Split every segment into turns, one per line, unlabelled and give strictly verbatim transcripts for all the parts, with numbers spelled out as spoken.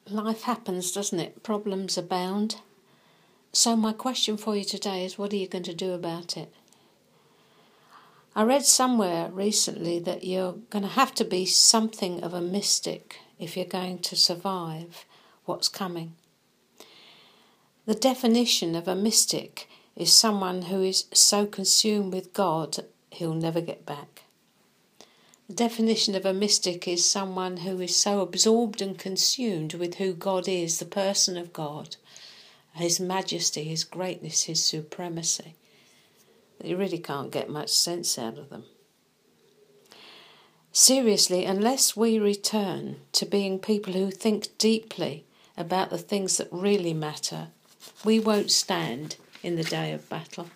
Life happens, doesn't it? Problems abound. So my question for you today is, what are you going to do about it? I read somewhere recently that you're going to have to be something of a mystic if you're going to survive what's coming. The definition of a mystic is someone who is so consumed with God he'll never get back. The definition of a mystic is someone who is so absorbed and consumed with who God is, the person of God, His majesty, His greatness, His supremacy, that you really can't get much sense out of them. Seriously, unless we return to being people who think deeply about the things that really matter, we won't stand in the day of battle.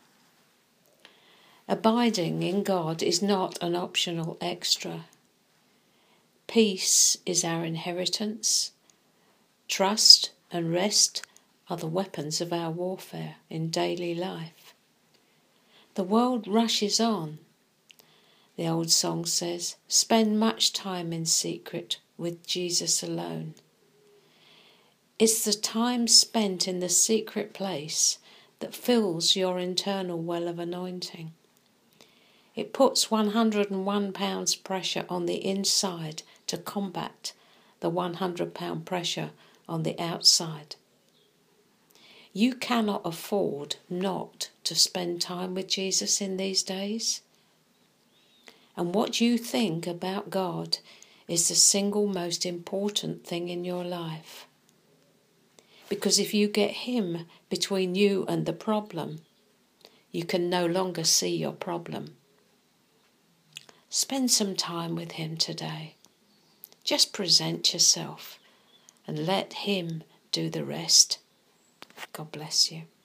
Abiding in God is not an optional extra. Peace is our inheritance. Trust and rest are the weapons of our warfare in daily life. The world rushes on. The old song says, "Spend much time in secret with Jesus alone." It's the time spent in the secret place that fills your internal well of anointing. It puts one hundred and one pounds pressure on the inside to combat the one hundred pound pressure on the outside. You cannot afford not to spend time with Jesus in these days. And what you think about God is the single most important thing in your life. Because if you get Him between you and the problem, you can no longer see your problem. Spend some time with Him today. Just present yourself and let Him do the rest. God bless you.